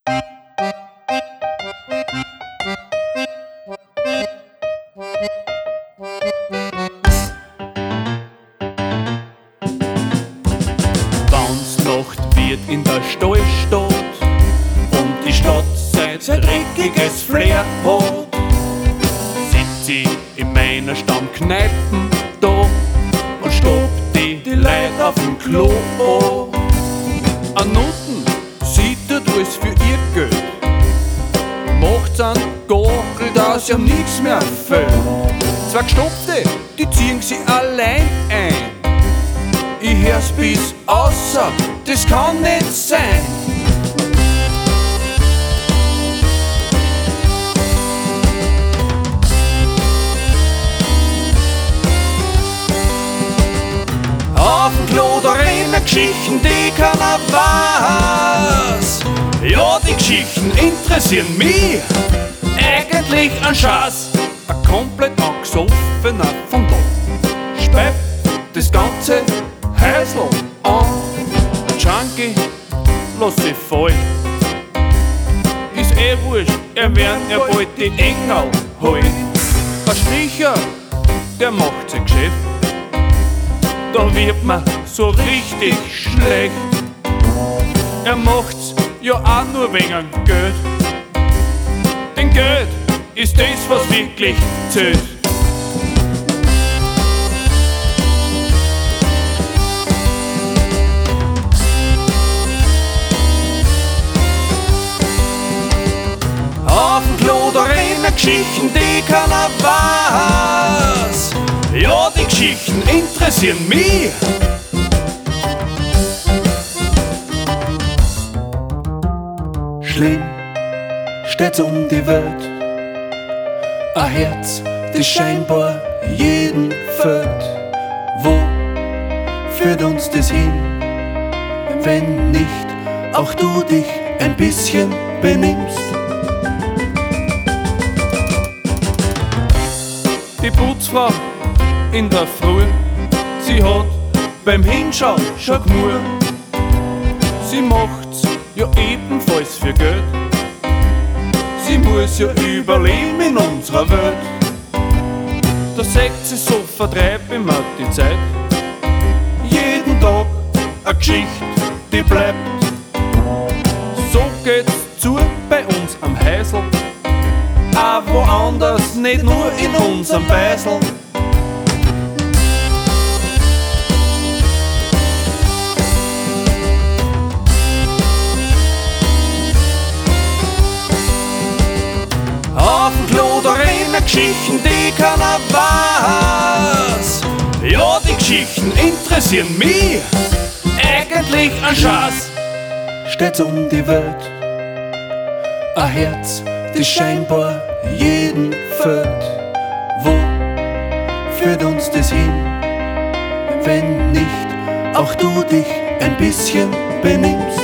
Wann's Nacht wird in der Stallstadt und die Stadt sein dreckiges Flair hat, sitz ich in meiner Stammkneipen da und stopp die Leute auf dem Klo an. An Noten sieht alles für ihr Geld, macht's an Gagel, dass ja nix mehr fällt. Zwei Gestopfte, die ziehen sie allein ein. Ich hör's bis außer, das kann nicht sein. Auf dem Klo, da rennen Geschichten, die keiner weiß. Ja, die Geschichten interessieren mich eigentlich an Schatz. Ein komplett angesoffener von da speibt das ganze Häusl an. Junkie, lass sie fallen. Ist eh wurscht, werden bald die Engel holen. Ein Stricher, der macht sein Geschäft, da wird man so richtig schlecht. Er macht's ja auch nur wegen Geld, denn Geld ist das, was wirklich zählt. Auf dem Klo, da rennen Geschichten, die keiner weiß. Ja, die Geschichten interessieren mich. Schlimm steht's um die Welt, ein Herz, das scheinbar jeden fällt. Wo führt uns das hin, wenn nicht auch du dich ein bisschen benimmst? Die Putzfrau in der Früh, sie hat beim Hinschauen schon gemur. Sie macht's ja ebenfalls für Geld, sie muss ja überleben in unserer Welt. Da sagt sie, so vertreib ich mir die Zeit. Jeden Tag eine Geschichte, die bleibt. So geht's zu bei uns am Häusl, auch woanders, nicht nur in unserem Beisl. Auf dem Klo, da rennen Geschichten, die keiner weiß. Ja, die Geschichten interessieren mich eigentlich an Schatz. Steht's um die Welt, ein Herz, das scheinbar jeden fällt. Wo führt uns das hin, wenn nicht auch du dich ein bisschen benimmst?